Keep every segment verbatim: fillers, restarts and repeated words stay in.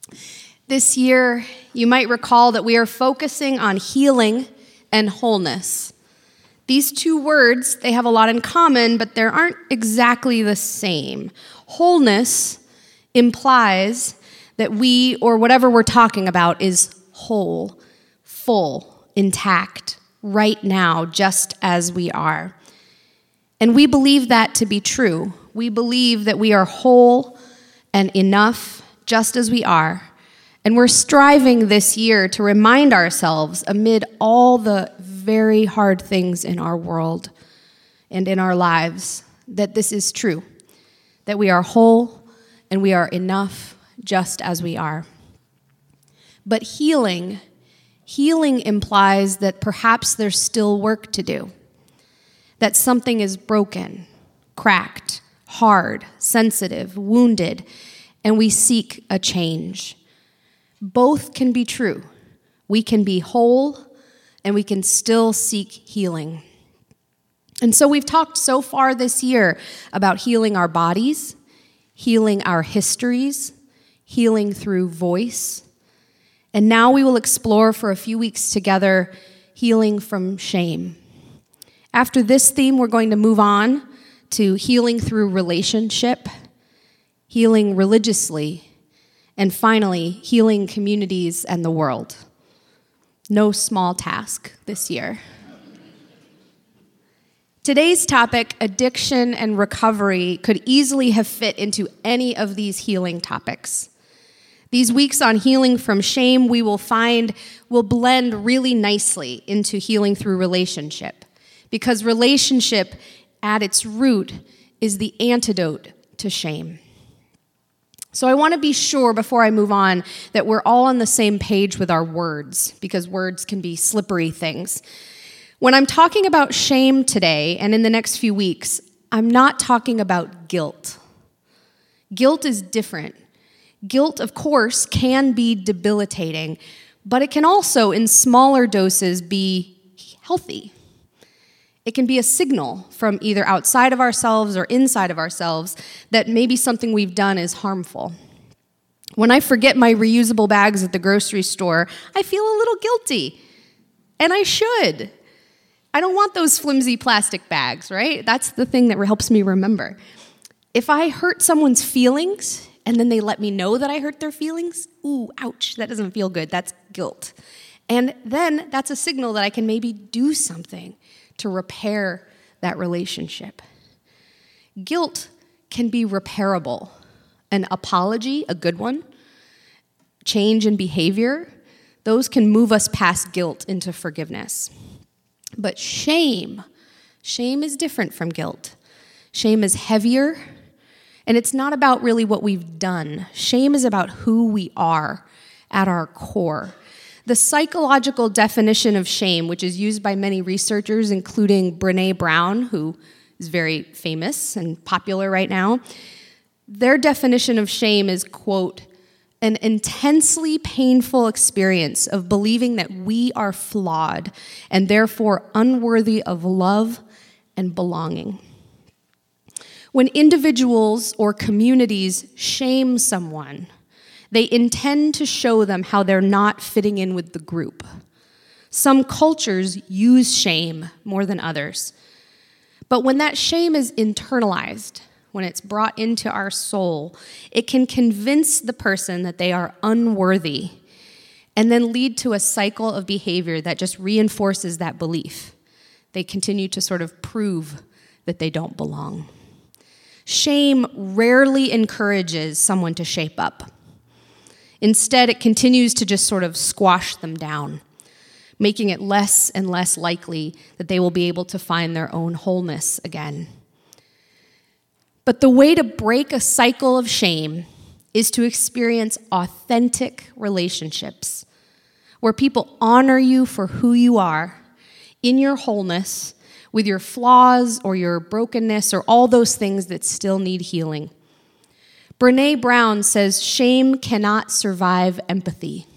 This year, you might recall that we are focusing on healing and wholeness. These two words, they have a lot in common, but they aren't exactly the same. Wholeness implies that we, or whatever we're talking about, is whole, full, intact, right now, just as we are. And we believe that to be true. We believe that we are whole and enough, just as we are. And we're striving this year to remind ourselves, amid all the very hard things in our world and in our lives, that this is true, that we are whole and we are enough just as we are. But healing, healing implies that perhaps there's still work to do, that something is broken, cracked, hard, sensitive, wounded, and we seek a change. Both can be true. We can be whole, and we can still seek healing. And so we've talked so far this year about healing our bodies, healing our histories, healing through voice. And now we will explore for a few weeks together healing from shame. After this theme, we're going to move on to healing through relationship, healing religiously, and finally, healing communities and the world. No small task this year. Today's topic, addiction and recovery, could easily have fit into any of these healing topics. These weeks on healing from shame, we will find will blend really nicely into healing through relationship, because relationship at its root is the antidote to shame. So I want to be sure before I move on that we're all on the same page with our words, because words can be slippery things. When I'm talking about shame today and in the next few weeks, I'm not talking about guilt. Guilt is different. Guilt, of course, can be debilitating, but it can also, in smaller doses, be healthy. It can be a signal from either outside of ourselves or inside of ourselves that maybe something we've done is harmful. When I forget my reusable bags at the grocery store, I feel a little guilty, and I should. I don't want those flimsy plastic bags, right? That's the thing that helps me remember. If I hurt someone's feelings and then they let me know that I hurt their feelings, ooh, ouch, that doesn't feel good. That's guilt. And then that's a signal that I can maybe do something to repair that relationship. Guilt can be repairable. An apology, a good one, change in behavior, those can move us past guilt into forgiveness. But shame, shame is different from guilt. Shame is heavier, and it's not about really what we've done. Shame is about who we are at our core. The psychological definition of shame, which is used by many researchers, including Brené Brown, who is very famous and popular right now, their definition of shame is, quote, an intensely painful experience of believing that we are flawed and therefore unworthy of love and belonging. When individuals or communities shame someone, they intend to show them how they're not fitting in with the group. Some cultures use shame more than others. But when that shame is internalized, when it's brought into our soul, it can convince the person that they are unworthy and then lead to a cycle of behavior that just reinforces that belief. They continue to sort of prove that they don't belong. Shame rarely encourages someone to shape up. Instead, it continues to just sort of squash them down, making it less and less likely that they will be able to find their own wholeness again. But the way to break a cycle of shame is to experience authentic relationships where people honor you for who you are in your wholeness, with your flaws or your brokenness or all those things that still need healing. Brené Brown says shame cannot survive empathy.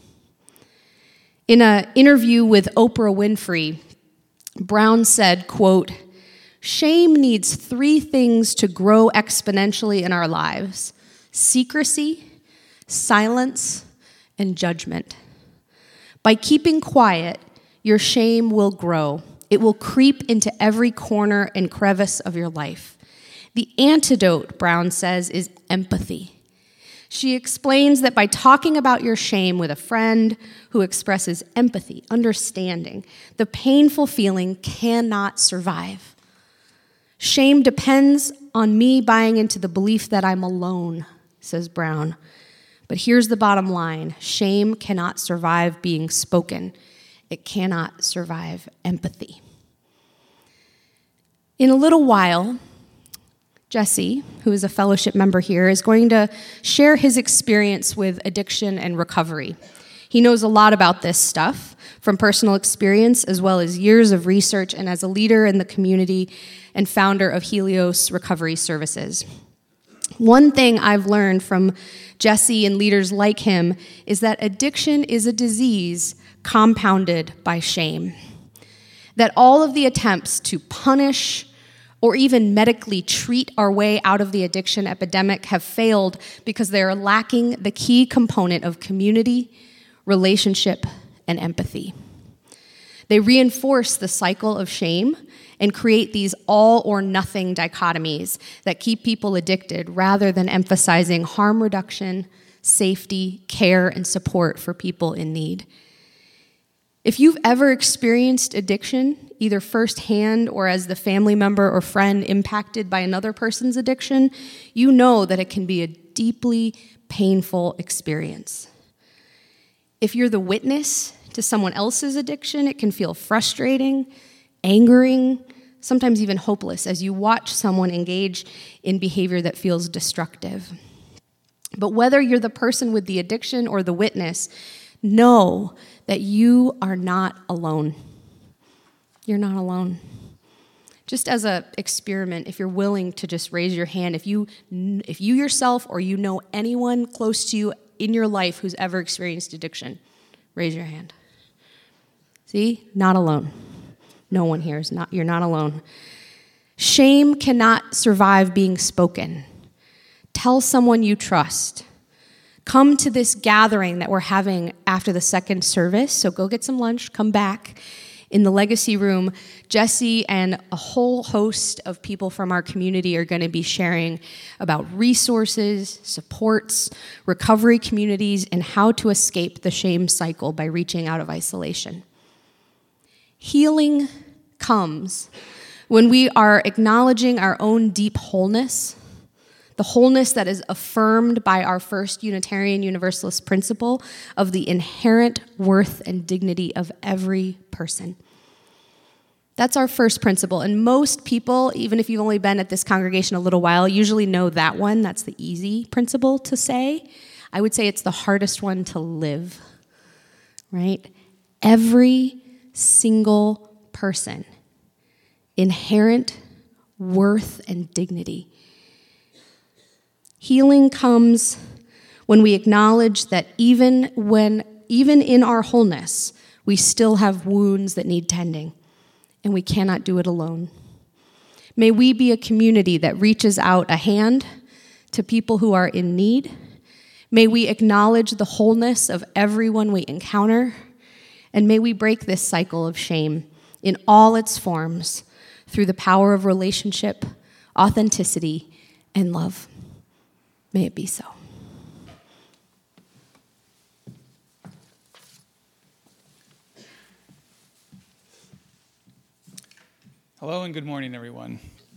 In an interview with Oprah Winfrey, Brown said, quote, shame needs three things to grow exponentially in our lives: secrecy, silence, and judgment. By keeping quiet, your shame will grow. It will creep into every corner and crevice of your life. The antidote, Brown says, is empathy. She explains that by talking about your shame with a friend who expresses empathy, understanding, the painful feeling cannot survive. Shame depends on me buying into the belief that I'm alone, says Brown. But here's the bottom line. Shame cannot survive being spoken. It cannot survive empathy. In a little while, Jesse, who is a fellowship member here, is going to share his experience with addiction and recovery. He knows a lot about this stuff from personal experience as well as years of research and as a leader in the community and founder of Helios Recovery Services. One thing I've learned from Jesse and leaders like him is that addiction is a disease compounded by shame. That all of the attempts to punish or even medically treat our way out of the addiction epidemic have failed because they are lacking the key component of community, relationship, and empathy. They reinforce the cycle of shame and create these all or nothing dichotomies that keep people addicted rather than emphasizing harm reduction, safety, care, and support for people in need. If you've ever experienced addiction, either firsthand or as the family member or friend impacted by another person's addiction, you know that it can be a deeply painful experience. If you're the witness to someone else's addiction, it can feel frustrating, angering, sometimes even hopeless as you watch someone engage in behavior that feels destructive. But whether you're the person with the addiction or the witness, know that you are not alone. You're not alone. Just as an experiment, if you're willing to just raise your hand, if you if you yourself or you know anyone close to you in your life who's ever experienced addiction, raise your hand. See? Not alone. No one here is not, you're not alone. Shame cannot survive being spoken. Tell someone you trust. Come to this gathering that we're having after the second service. So go get some lunch, come back. In the legacy room, Jesse and a whole host of people from our community are going to be sharing about resources, supports, recovery communities, and how to escape the shame cycle by reaching out of isolation. Healing comes when we are acknowledging our own deep wholeness, the wholeness that is affirmed by our first Unitarian Universalist principle of the inherent worth and dignity of every person. That's our first principle, and most people, even if you've only been at this congregation a little while, usually know that one. That's the easy principle to say. I would say it's the hardest one to live, right? Every single person, inherent worth and dignity. Healing comes when we acknowledge that even when, even in our wholeness, we still have wounds that need tending, and we cannot do it alone. May we be a community that reaches out a hand to people who are in need. May we acknowledge the wholeness of everyone we encounter, and may we break this cycle of shame in all its forms through the power of relationship, authenticity, and love. May it be so. Hello and good morning, everyone.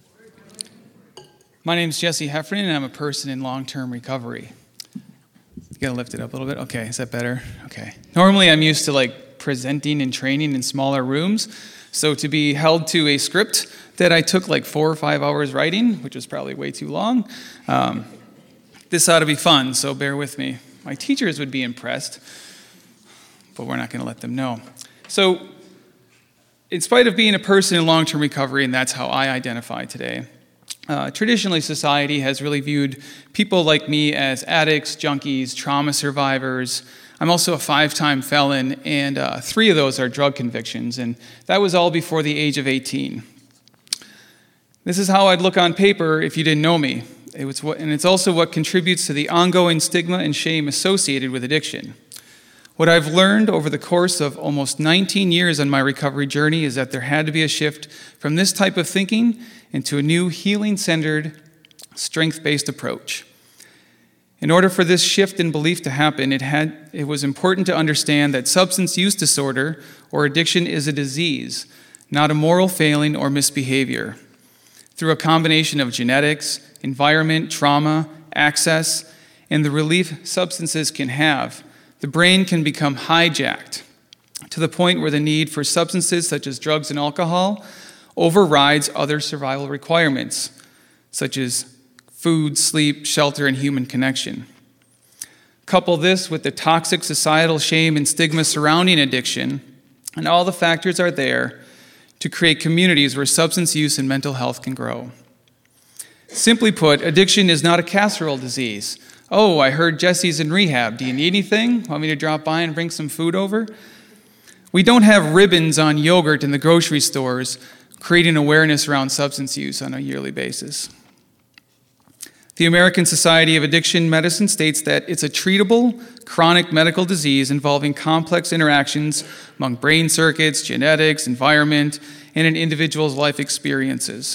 My name is Jesse Heffernan, and I'm a person in long-term recovery. You gotta lift it up a little bit. Okay, is that better? Okay. Normally, I'm used to like presenting and training in smaller rooms, so to be held to a script that I took like four or five hours writing, which was probably way too long. Um, This ought to be fun, so bear with me. My teachers would be impressed, but we're not going to let them know. So, in spite of being a person in long-term recovery, and that's how I identify today, uh, traditionally society has really viewed people like me as addicts, junkies, trauma survivors. I'm also a five-time felon, and uh, three of those are drug convictions, and that was all before the age of eighteen. This is how I'd look on paper if you didn't know me. It was what, and it's also what contributes to the ongoing stigma and shame associated with addiction. What I've learned over the course of almost nineteen years on my recovery journey is that there had to be a shift from this type of thinking into a new healing-centered, strength-based approach. In order for this shift in belief to happen, it had it was important to understand that substance use disorder or addiction is a disease, not a moral failing or misbehavior. Through a combination of genetics, environment, trauma, access, and the relief substances can have, the brain can become hijacked to the point where the need for substances such as drugs and alcohol overrides other survival requirements, such as food, sleep, shelter, and human connection. Couple this with the toxic societal shame and stigma surrounding addiction, and all the factors are there to create communities where substance use and mental health can grow. Simply put, addiction is not a casserole disease. Oh, I heard Jesse's in rehab. Do you need anything? Want me to drop by and bring some food over? We don't have ribbons on yogurt in the grocery stores creating awareness around substance use on a yearly basis. The American Society of Addiction Medicine states that it's a treatable, chronic medical disease involving complex interactions among brain circuits, genetics, environment, and an individual's life experiences.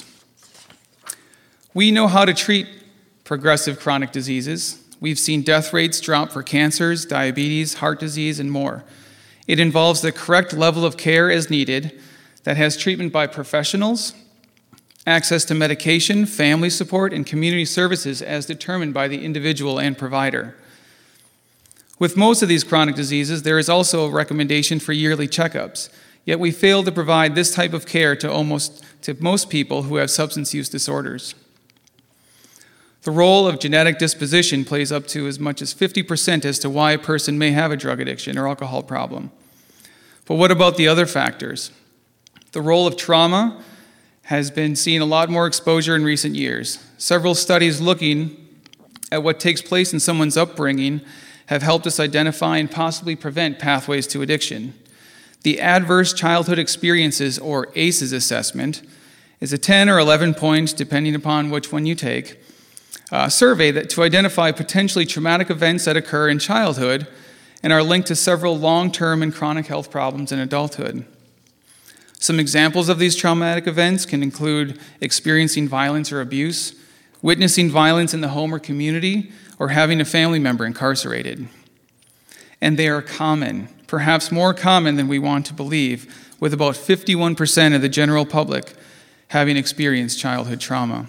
We know how to treat progressive chronic diseases. We've seen death rates drop for cancers, diabetes, heart disease, and more. It involves the correct level of care as needed that has treatment by professionals, access to medication, family support, and community services as determined by the individual and provider. With most of these chronic diseases, there is also a recommendation for yearly checkups, yet we fail to provide this type of care to almost to most people who have substance use disorders. The role of genetic disposition plays up to as much as fifty percent as to why a person may have a drug addiction or alcohol problem. But what about the other factors? The role of trauma has been seeing a lot more exposure in recent years. Several studies looking at what takes place in someone's upbringing have helped us identify and possibly prevent pathways to addiction. The Adverse Childhood Experiences, or A C Es assessment, is a ten or eleven point, depending upon which one you take, uh, survey that to identify potentially traumatic events that occur in childhood and are linked to several long-term and chronic health problems in adulthood. Some examples of these traumatic events can include experiencing violence or abuse, witnessing violence in the home or community, or having a family member incarcerated. And they are common, perhaps more common than we want to believe, with about fifty-one percent of the general public having experienced childhood trauma.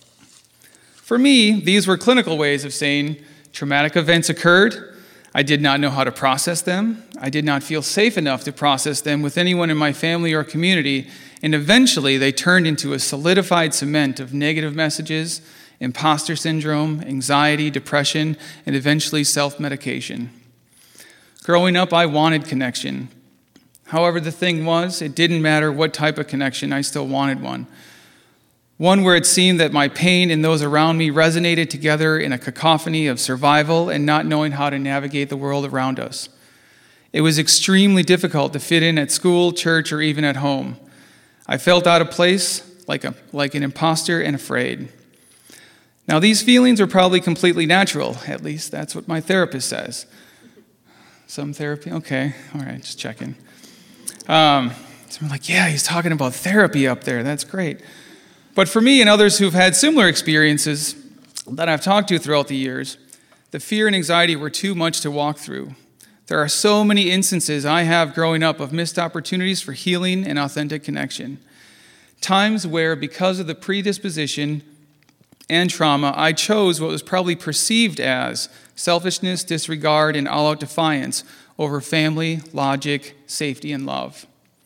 For me, these were clinical ways of saying traumatic events occurred. I did not know how to process them. I did not feel safe enough to process them with anyone in my family or community, and eventually they turned into a solidified cement of negative messages, imposter syndrome, anxiety, depression, and eventually self-medication. Growing up, I wanted connection. However, the thing was, it didn't matter what type of connection, I still wanted one. One where it seemed that my pain and those around me resonated together in a cacophony of survival and not knowing how to navigate the world around us. It was extremely difficult to fit in at school, church, or even at home. I felt out of place, like, a, like an imposter and afraid. Now, these feelings are probably completely natural. At least that's what my therapist says. Some therapy? Okay, all right, just checking. Um, so I'm like, yeah, he's talking about therapy up there. That's great. But for me and others who've had similar experiences that I've talked to throughout the years, the fear and anxiety were too much to walk through. There are so many instances I have growing up of missed opportunities for healing and authentic connection. Times where, because of the predisposition and trauma, I chose what was probably perceived as selfishness, disregard, and all-out defiance over family, logic, safety, and love.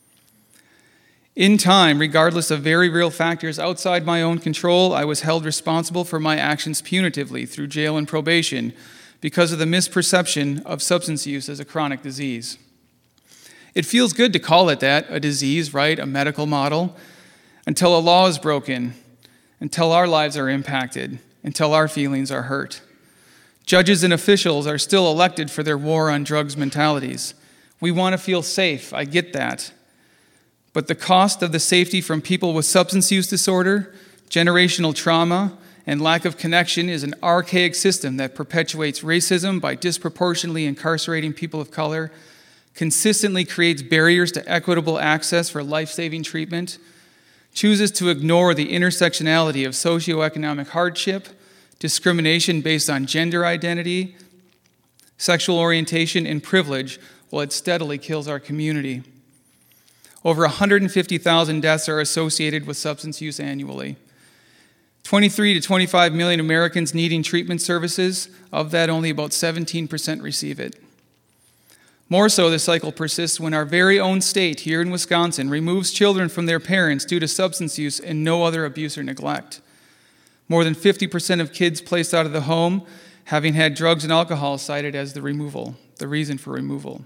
In time, regardless of very real factors outside my own control, I was held responsible for my actions punitively through jail and probation because of the misperception of substance use as a chronic disease. It feels good to call it that, a disease, right, a medical model, until a law is broken, until our lives are impacted, until our feelings are hurt. Judges and officials are still elected for their war on drugs mentalities. We want to feel safe, I get that. But the cost of the safety from people with substance use disorder, generational trauma, and lack of connection is an archaic system that perpetuates racism by disproportionately incarcerating people of color, consistently creates barriers to equitable access for life-saving treatment, chooses to ignore the intersectionality of socioeconomic hardship, discrimination based on gender identity, sexual orientation, and privilege, while it steadily kills our community. Over one hundred fifty thousand deaths are associated with substance use annually. twenty-three to twenty-five million Americans needing treatment services. Of that, only about seventeen percent receive it. More so, the cycle persists when our very own state here in Wisconsin removes children from their parents due to substance use and no other abuse or neglect. More than fifty percent of kids placed out of the home having had drugs and alcohol cited as the removal, the reason for removal.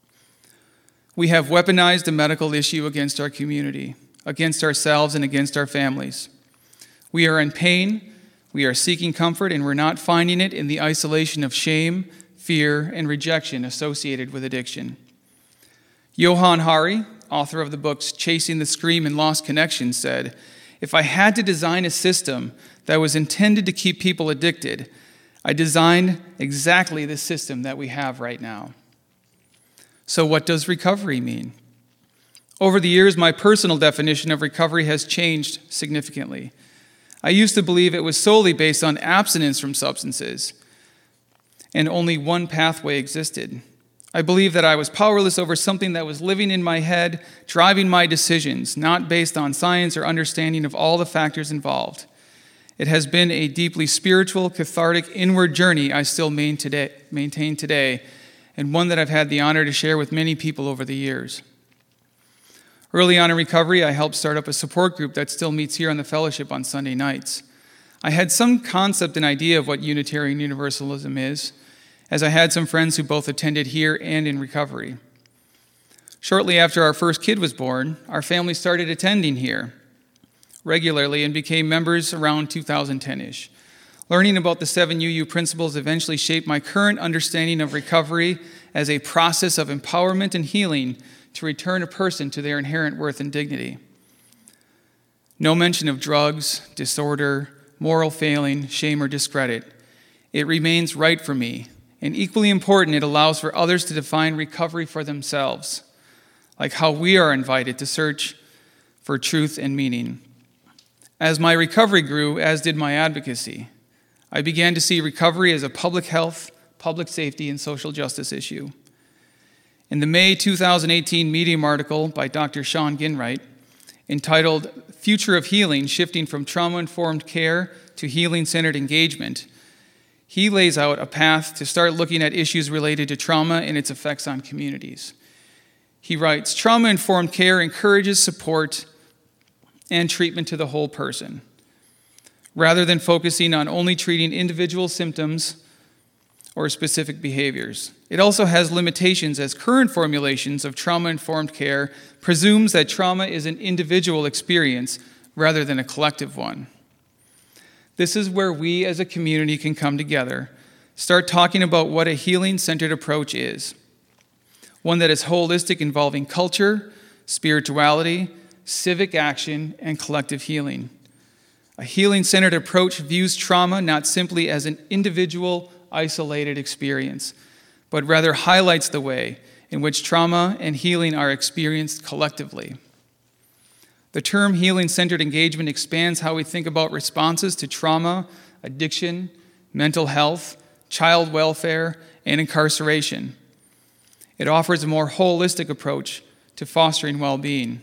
We have weaponized the medical issue against our community, against ourselves, and against our families. We are in pain, we are seeking comfort, and we're not finding it in the isolation of shame, fear, and rejection associated with addiction. Johann Hari, author of the books Chasing the Scream and Lost Connection, said, "If I had to design a system that was intended to keep people addicted, I designed exactly the system that we have right now." So what does recovery mean? Over the years, my personal definition of recovery has changed significantly. I used to believe it was solely based on abstinence from substances, and only one pathway existed. I believed that I was powerless over something that was living in my head, driving my decisions, not based on science or understanding of all the factors involved. It has been a deeply spiritual, cathartic, inward journey I still maintain today, and one that I've had the honor to share with many people over the years. Early on in recovery, I helped start up a support group that still meets here on the fellowship on Sunday nights. I had some concept and idea of what Unitarian Universalism is, as I had some friends who both attended here and in recovery. Shortly after our first kid was born, our family started attending here regularly and became members around two thousand ten-ish. Learning about the seven U U principles eventually shaped my current understanding of recovery as a process of empowerment and healing to return a person to their inherent worth and dignity. No mention of drugs, disorder, moral failing, shame, or discredit. It remains right for me, and equally important, it allows for others to define recovery for themselves, like how we are invited to search for truth and meaning. As my recovery grew, as did my advocacy, I began to see recovery as a public health, public safety, and social justice issue. In the May two thousand eighteen Medium article by Doctor Sean Ginwright, entitled Future of Healing, Shifting from Trauma-Informed Care to Healing-Centered Engagement, he lays out a path to start looking at issues related to trauma and its effects on communities. He writes, trauma-informed care encourages support and treatment to the whole person, rather than focusing on only treating individual symptoms or specific behaviors. It also has limitations, as current formulations of trauma-informed care presumes that trauma is an individual experience rather than a collective one. This is where we as a community can come together, start talking about what a healing-centered approach is, one that is holistic, involving culture, spirituality, civic action, and collective healing. A healing-centered approach views trauma not simply as an individual, isolated experience, but rather highlights the way in which trauma and healing are experienced collectively. The term healing-centered engagement expands how we think about responses to trauma, addiction, mental health, child welfare, and incarceration. It offers a more holistic approach to fostering well-being.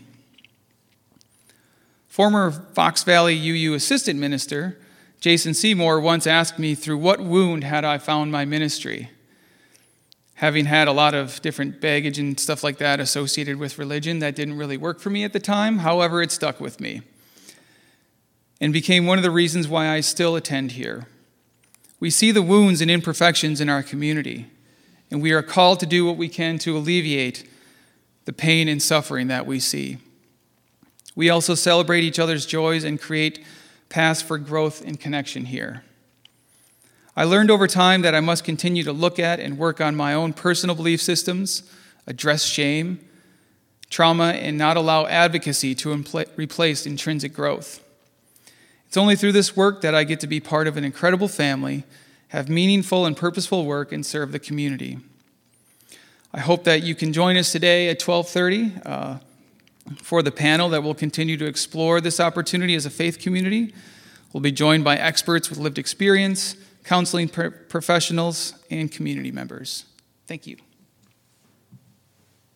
Former Fox Valley U U assistant minister Jason Seymour once asked me, through what wound had I found my ministry? Having had a lot of different baggage and stuff like that associated with religion, that didn't really work for me at the time. However, it stuck with me and became one of the reasons why I still attend here. We see the wounds and imperfections in our community, and we are called to do what we can to alleviate the pain and suffering that we see. We also celebrate each other's joys and create paths for growth and connection here. I learned over time that I must continue to look at and work on my own personal belief systems, address shame, trauma, and not allow advocacy to impl- replace intrinsic growth. It's only through this work that I get to be part of an incredible family, have meaningful and purposeful work, and serve the community. I hope that you can join us today at twelve thirty uh, for the panel that will continue to explore this opportunity as a faith community. We'll be joined by experts with lived experience, counseling pro- professionals, and community members. Thank you.